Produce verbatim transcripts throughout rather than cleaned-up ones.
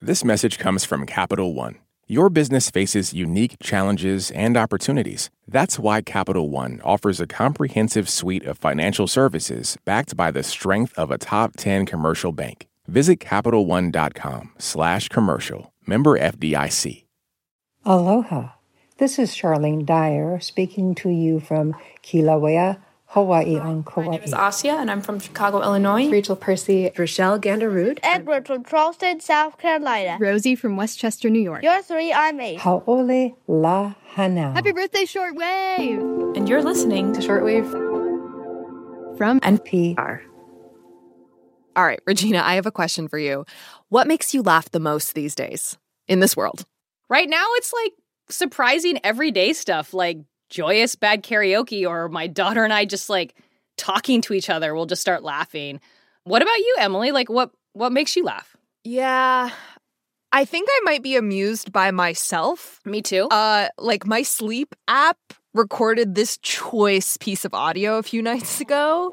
This message comes from Capital One. Your business faces unique challenges and opportunities. That's why Capital One offers a comprehensive suite of financial services backed by the strength of a top ten commercial bank. Visit CapitalOne.com slash commercial. Member F D I C. Aloha. This is Charlene Dyer speaking to you from Kilauea, Hawaii on Kauai. My name is Asia, and I'm from Chicago, Illinois. Rachel Percy. Rochelle Gandarud. Edward from Charleston, South Carolina. Rosie from Westchester, New York. You're three, I'm eight. Haole la hana. Happy birthday, Shortwave! And you're listening To Shortwave from N P R. All right, Regina, I have a question for you. What makes you laugh the most these days in this world? Right now, it's like surprising everyday stuff like joyous bad karaoke or my daughter and I just like talking to each other. We'll just start laughing. What about you, Emily? Like what what makes you laugh? Yeah, I think I might be amused by myself. Me too. Uh, like my sleep app recorded this choice piece of audio a few nights ago.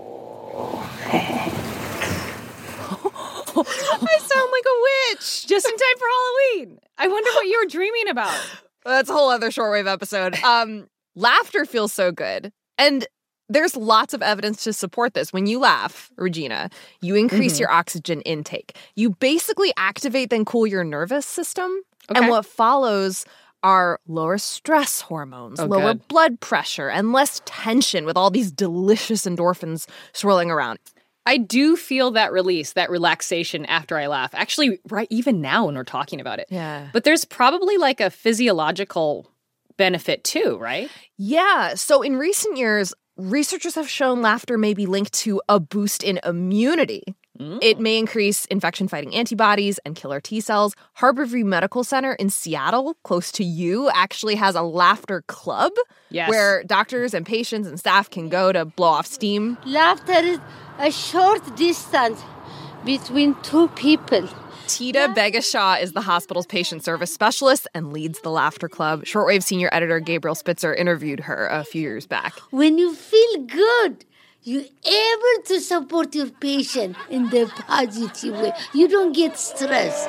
I sound like a witch. Just in time for Halloween. I wonder what you were dreaming about. That's a whole other Shortwave episode. Um, laughter feels so good. And there's lots of evidence to support this. When you laugh, Regina, you increase mm-hmm. your oxygen intake. You basically activate then cool your nervous system. Okay. And what follows are lower stress hormones, oh, lower good. blood pressure, and less tension with all these delicious endorphins swirling around. I do feel that release, that relaxation after I laugh. Actually, right even now when we're talking about it. Yeah. But there's probably like a physiological benefit too, right? Yeah. So in recent years, researchers have shown laughter may be linked to a boost in immunity. Mm. It may increase infection-fighting antibodies and killer T cells. Harborview Medical Center in Seattle, close to you, actually has a laughter club yes. where doctors and patients and staff can go to blow off steam. Laughter is a short distance between two people. Tita Begashaw is the hospital's patient service specialist and leads the Laughter Club. Shortwave senior editor Gabriel Spitzer interviewed her a few years back. When you feel good, you're able to support your patient in the positive way. You don't get stressed.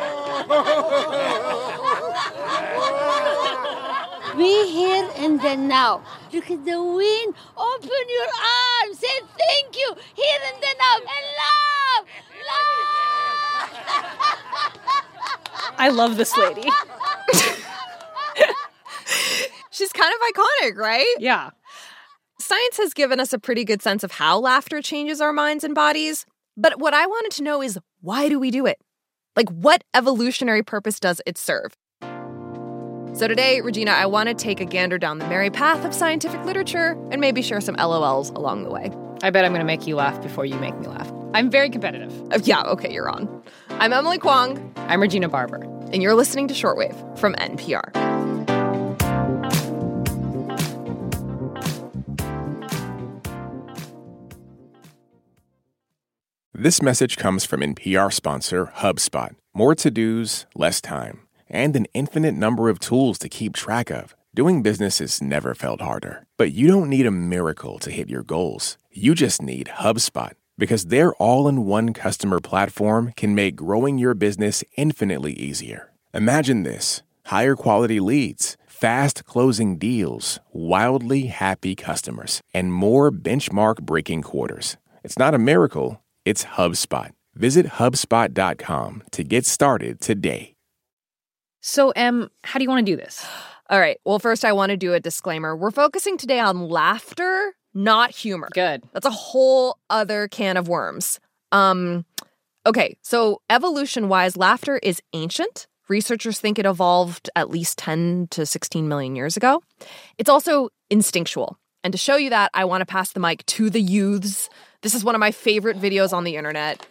Be here and then now. Look at the wind. Open your arms. Say thank you. Here and then now. And love. Love. I love this lady. She's kind of iconic, right? Yeah. Science has given us a pretty good sense of how laughter changes our minds and bodies. But what I wanted to know is, why do we do it? Like, what evolutionary purpose does it serve? So today, Regina, I want to take a gander down the merry path of scientific literature and maybe share some L O Ls along the way. I bet I'm going to make you laugh before you make me laugh. I'm very competitive. Uh, yeah, okay, you're on. I'm Emily Kwong. I'm Regina Barber. And you're listening to Shortwave from N P R. This message comes from N P R sponsor HubSpot. More to-dos, less time, and an infinite number of tools to keep track of. Doing business has never felt harder. But you don't need a miracle to hit your goals. You just need HubSpot, because their all-in-one customer platform can make growing your business infinitely easier. Imagine this: higher quality leads, fast closing deals, wildly happy customers, and more benchmark-breaking quarters. It's not a miracle, it's HubSpot. Visit HubSpot dot com to get started today. So, Em, how do you want to do this? All right. Well, first, I want to do a disclaimer. We're focusing today on laughter, not humor. Good. That's a whole other can of worms. Um, okay. So evolution-wise, laughter is ancient. Researchers think it evolved at least ten to sixteen million years ago. It's also instinctual. And to show you that, I want to pass the mic to the youths. This is one of my favorite videos on the internet.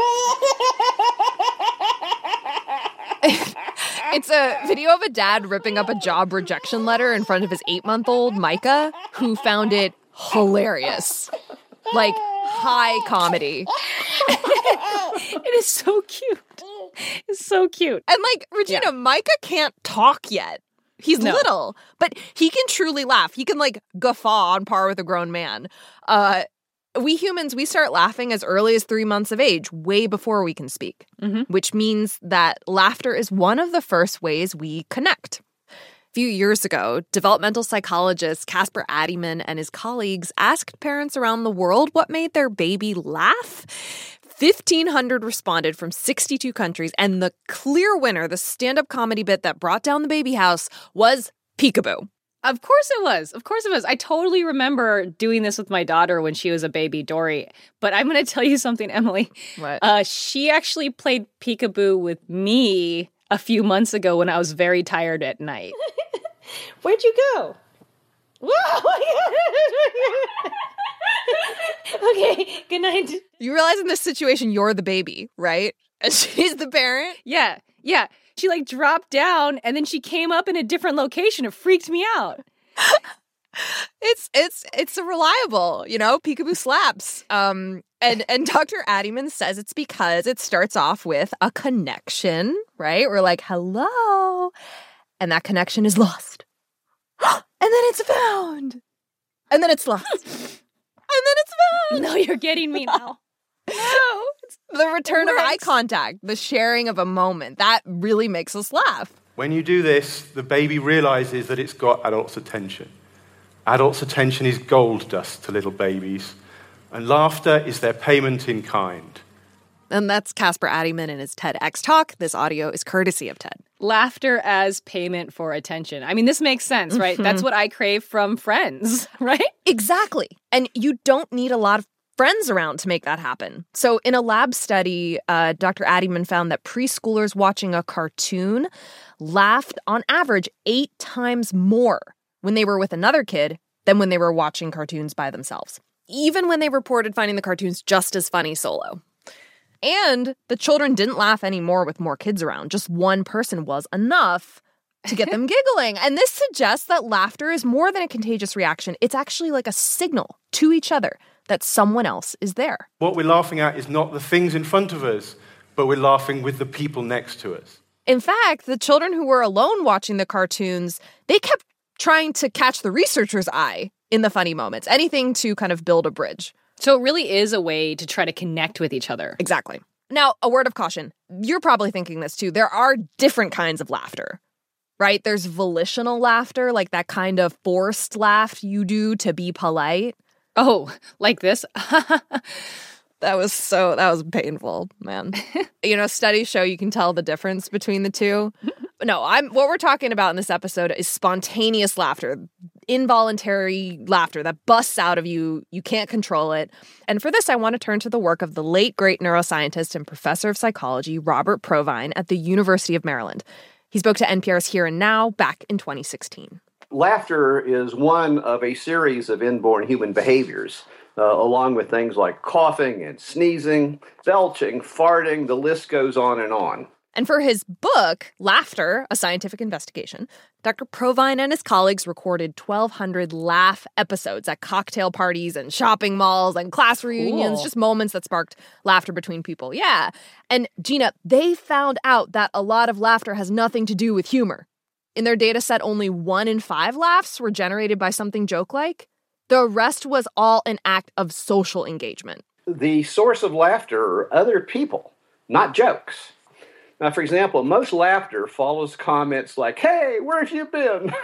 It's a video of a dad ripping up a job rejection letter in front of his eight-month-old, Micah, who found it hilarious. Like, high comedy. It is so cute. It's so cute. And, like, Regina, yeah. Micah can't talk yet. He's no. little, but he can truly laugh. He can, like, guffaw on par with a grown man. Uh, we humans, we start laughing as early as three months of age, way before we can speak, mm-hmm. which means that laughter is one of the first ways we connect. A few years ago, developmental psychologist Casper Addyman and his colleagues asked parents around the world what made their baby laugh. fifteen hundred responded from sixty-two countries, and the clear winner, the stand-up comedy bit that brought down the baby house, was Peekaboo. Of course it was. Of course it was. I totally remember doing this with my daughter when she was a baby, Dory. But I'm going to tell you something, Emily. What? Uh, she actually played Peekaboo with me a few months ago when I was very tired at night. Where'd you go? Okay, good night. You realize in this situation, you're the baby, right? And she's the parent? Yeah, yeah. She, like, dropped down, and then she came up in a different location. It freaked me out. It's it's it's a reliable, you know, Peekaboo slaps. Um, and, and Doctor Addyman says it's because it starts off with a connection, right? We're like, hello. And that connection is lost. And then it's found. And then it's lost. And then it's found. No, you're getting me now. No, it's the return of eye contact, the sharing of a moment. That really makes us laugh. When you do this, the baby realizes that it's got adults' attention. Adults' attention is gold dust to little babies, and laughter is their payment in kind. And that's Casper Addyman in his TEDx talk. This audio is courtesy of TED. Laughter as payment for attention. I mean, this makes sense, right? Mm-hmm. That's what I crave from friends, right? Exactly. And you don't need a lot of friends around to make that happen. So in a lab study, uh, Doctor Addyman found that preschoolers watching a cartoon laughed on average eight times more when they were with another kid than when they were watching cartoons by themselves, even when they reported finding the cartoons just as funny solo. And the children didn't laugh anymore with more kids around. Just one person was enough to get them giggling. And this suggests that laughter is more than a contagious reaction. It's actually like a signal to each other that someone else is there. What we're laughing at is not the things in front of us, but we're laughing with the people next to us. In fact, the children who were alone watching the cartoons, they kept trying to catch the researcher's eye in the funny moments, anything to kind of build a bridge. So it really is a way to try to connect with each other. Exactly. Now, a word of caution. You're probably thinking this too. There are different kinds of laughter, right? There's volitional laughter, like that kind of forced laugh you do to be polite. Oh, like this? That was so, that was painful, man. You know, studies show you can tell the difference between the two. No, I'm, what we're talking about in this episode is spontaneous laughter, involuntary laughter that busts out of you. You can't control it. And for this, I want to turn to the work of the late, great neuroscientist and professor of psychology, Robert Provine at the University of Maryland. He spoke to N P R's Here and Now back in twenty sixteen. Laughter is one of a series of inborn human behaviors, uh, along with things like coughing and sneezing, belching, farting, the list goes on and on. And for his book, Laughter, A Scientific Investigation, Doctor Provine and his colleagues recorded twelve hundred laugh episodes at cocktail parties and shopping malls and class reunions, cool. Just moments that sparked laughter between people. Yeah. And Gina, they found out that a lot of laughter has nothing to do with humor. In their data set, only one in five laughs were generated by something joke-like. The rest was all an act of social engagement. The source of laughter are other people, not jokes. Now, for example, most laughter follows comments like, "Hey, where have you been?"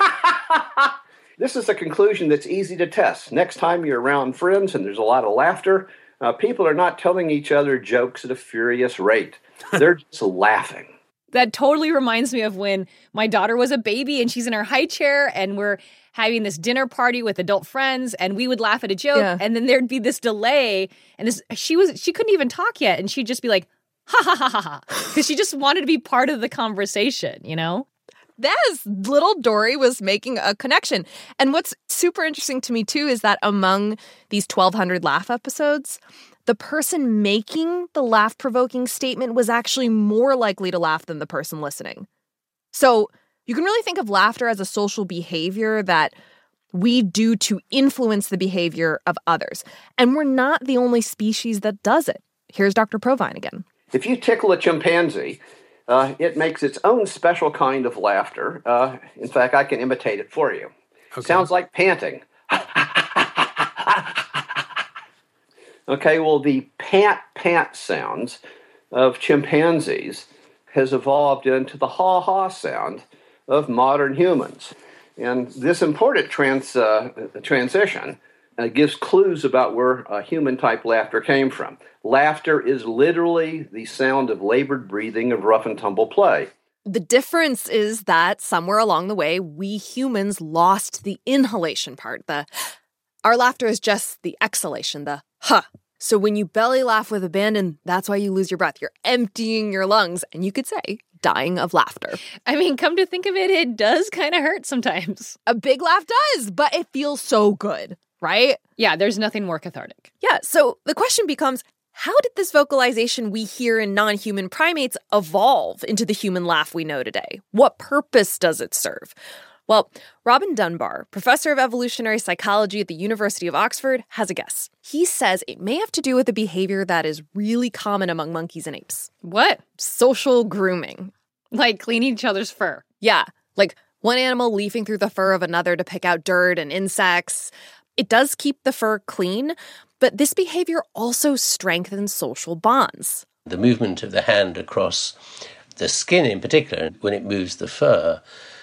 This is a conclusion that's easy to test. Next time you're around friends and there's a lot of laughter, uh, people are not telling each other jokes at a furious rate. They're just laughing. That totally reminds me of when my daughter was a baby and she's in her high chair and we're having this dinner party with adult friends and we would laugh at a joke yeah. and then there'd be this delay and this she was she couldn't even talk yet and she'd just be like, ha ha ha ha ha, because she just wanted to be part of the conversation, you know? Yes, little Dory was making a connection. And what's super interesting to me, too, is that among these twelve hundred laugh episodes, the person making the laugh-provoking statement was actually more likely to laugh than the person listening. So you can really think of laughter as a social behavior that we do to influence the behavior of others. And we're not the only species that does it. Here's Doctor Provine again. If you tickle a chimpanzee, uh, it makes its own special kind of laughter. Uh, in fact, I can imitate it for you. Okay. Sounds like panting. Okay, well, the pant-pant sounds of chimpanzees has evolved into the ha-ha sound of modern humans. And this important trans, uh, transition uh, gives clues about where uh, human-type laughter came from. Laughter is literally the sound of labored breathing of rough-and-tumble play. The difference is that somewhere along the way, we humans lost the inhalation part. The Our laughter is just the exhalation, the huh. So when you belly laugh with abandon, that's why you lose your breath. You're emptying your lungs, and you could say dying of laughter. I mean, come to think of it, it does kind of hurt sometimes. A big laugh does, but it feels so good, right? Yeah, there's nothing more cathartic. Yeah, so the question becomes, how did this vocalization we hear in non-human primates evolve into the human laugh we know today? What purpose does it serve? Well, Robin Dunbar, professor of evolutionary psychology at the University of Oxford, has a guess. He says it may have to do with a behavior that is really common among monkeys and apes. What? Social grooming. Like cleaning each other's fur. Yeah, like one animal leafing through the fur of another to pick out dirt and insects. It does keep the fur clean, but this behavior also strengthens social bonds. The movement of the hand across the skin in particular, when it moves the fur,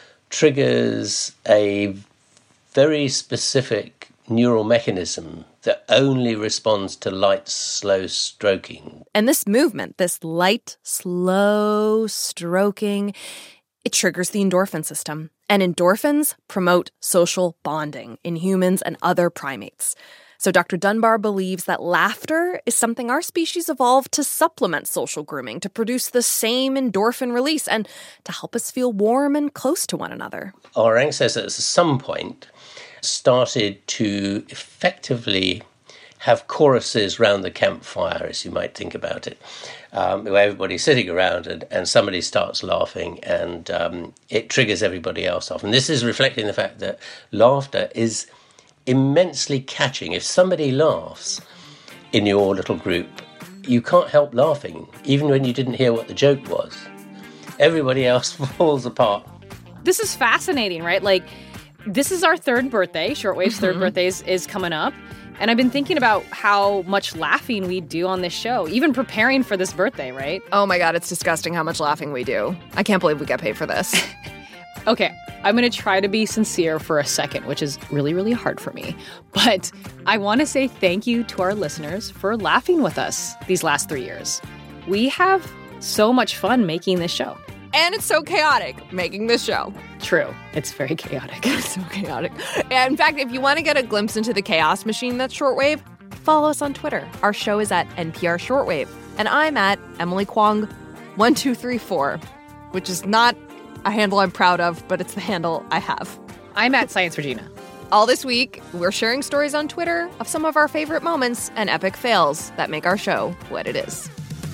triggers a very specific neural mechanism that only responds to light, slow stroking. And this movement, this light, slow stroking, it triggers the endorphin system. And endorphins promote social bonding in humans and other primates. So Doctor Dunbar believes that laughter is something our species evolved to supplement social grooming, to produce the same endorphin release and to help us feel warm and close to one another. Our ancestors at some point started to effectively have choruses round the campfire, as you might think about it, um, where everybody's sitting around and, and somebody starts laughing and um, it triggers everybody else off. And this is reflecting the fact that laughter is immensely catching. If somebody laughs in your little group, you can't help laughing, even when you didn't hear what the joke was. Everybody else falls apart. This is fascinating, right? Like, this is our third birthday. Shortwave's mm-hmm. third birthday is, is coming up. And I've been thinking about how much laughing we do on this show, even preparing for this birthday, right? Oh my God, it's disgusting how much laughing we do. I can't believe we get paid for this. Okay, I'm going to try to be sincere for a second, which is really, really hard for me. But I want to say thank you to our listeners for laughing with us these last three years. We have so much fun making this show. And it's so chaotic making this show. True. It's very chaotic. It's so chaotic. And in fact, if you want to get a glimpse into the chaos machine that's Shortwave, follow us on Twitter. Our show is at N P R Shortwave. And I'm at Emily Kwong one two three four, which is not a handle I'm proud of, but it's the handle I have. I'm at Science Regina. All this week, we're sharing stories on Twitter of some of our favorite moments and epic fails that make our show what it is.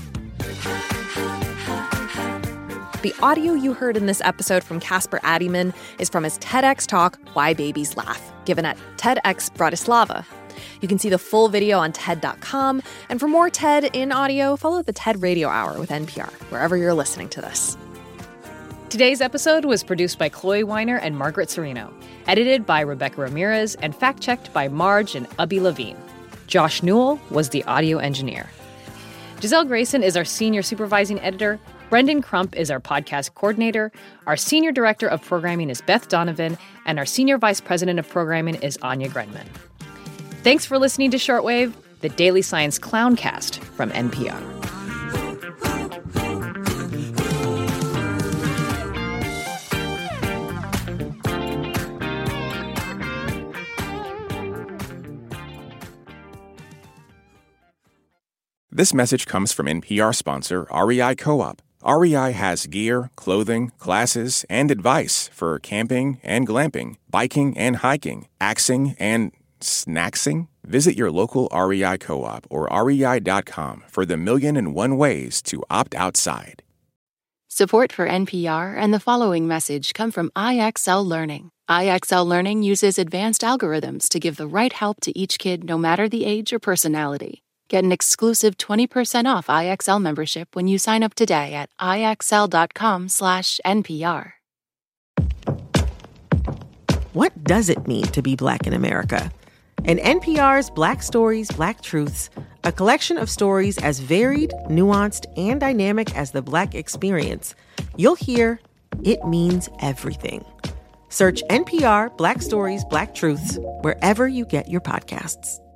The audio you heard in this episode from Casper Addyman is from his TEDx talk, Why Babies Laugh, given at TEDx Bratislava. You can see the full video on TED dot com, and for more TED in audio, follow the TED Radio Hour with N P R, wherever you're listening to this. Today's episode was produced by Chloe Weiner and Margaret Serino, edited by Rebecca Ramirez, and fact-checked by Marge and Ubby Levine. Josh Newell was the audio engineer. Giselle Grayson is our senior supervising editor. Brendan Crump is our podcast coordinator. Our senior director of programming is Beth Donovan, and our senior vice president of programming is Anya Grenman. Thanks for listening to Shortwave, the daily science clowncast from N P R. This message comes from N P R sponsor R E I Co-op. R E I has gear, clothing, classes, and advice for camping and glamping, biking and hiking, axing and snacksing. Visit your local R E I Co-op or R E I dot com for the million and one ways to opt outside. Support for N P R and the following message come from I X L Learning. I X L Learning uses advanced algorithms to give the right help to each kid no matter the age or personality. Get an exclusive twenty percent off I X L membership when you sign up today at I X L dot com slash N P R. What does it mean to be Black in America? In N P R's Black Stories, Black Truths, a collection of stories as varied, nuanced, and dynamic as the Black experience, you'll hear it means everything. Search N P R Black Stories, Black Truths wherever you get your podcasts.